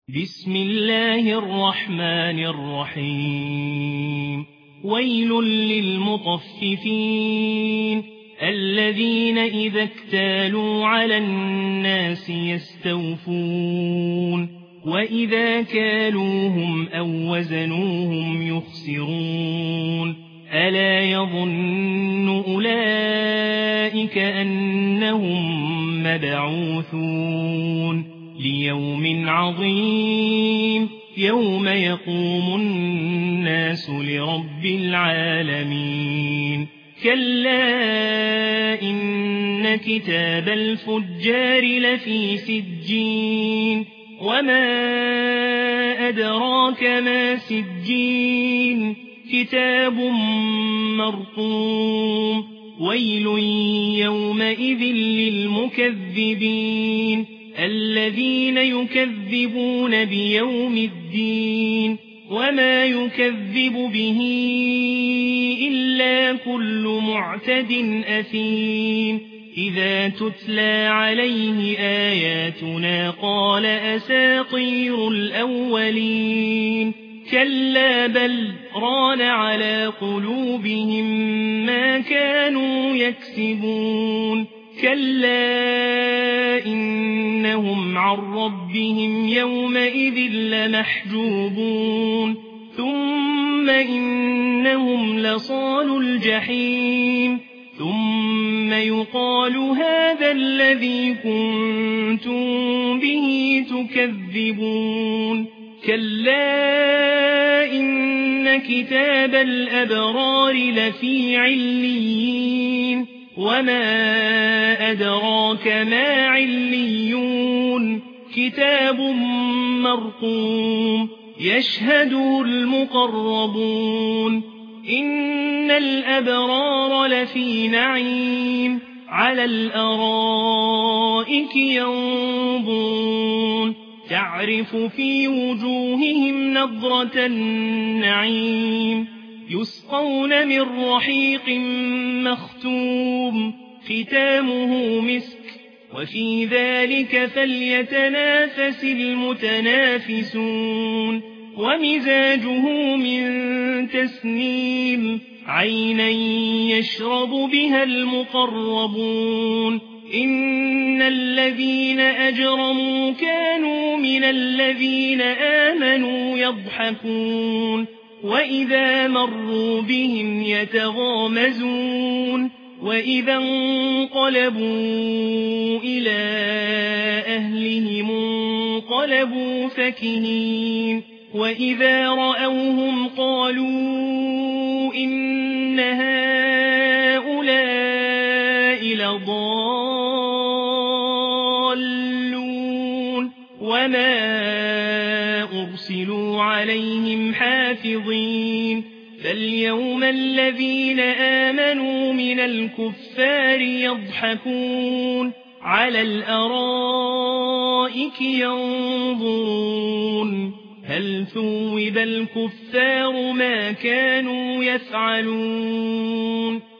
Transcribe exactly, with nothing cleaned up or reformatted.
بسم الله الرحمن الرحيم ويل للمطففين الذين إذا اكتالوا على الناس يستوفون وإذا كالوهم أو وزنوهم يخسرون ألا يظن أولئك أنهم مبعوثون ليوم عظيم يوم يقوم الناس لرب العالمين كلا إن كتاب الفجار لفي سجين وما أدراك ما سجين كتاب مرقوم ويل يومئذ للمكذبين الذين يكذبون بيوم الدين وما يكذب به إلا كل معتد أثيم إذا تتلى عليه آياتنا قال أساطير الأولين كلا بل ران على قلوبهم ما كانوا يكسبون كلا إنهم عن ربهم يومئذ لمحجوبون ثم إنهم لصالوا الجحيم ثم يقال هذا الذي كنتم به تكذبون كلا إن كتاب الأبرار لفي عليين وما أدراك ما عليون كتاب مرقوم يشهده المقربون إن الأبرار لفي نعيم على الأرائك ينظرون تعرف في وجوههم نضرة النعيم يسقون من رحيق مختوم ختامه مسك وفي ذلك فليتنافس المتنافسون ومزاجه من تسنيم عينا يشرب بها المقربون إن الذين أجرموا كانوا من الذين آمنوا يضحكون وإذا مروا بهم يتغامزون وإذا انقلبوا إلى أهلهم انقلبوا فكهين وإذا رأوهم قالوا إن هؤلاء لضالون وما أرسلوا عليهم حافظين فاليوم الذين آمنوا من الكفار يضحكون على الأرائك ينظرون هل ثوب الكفار ما كانوا يفعلون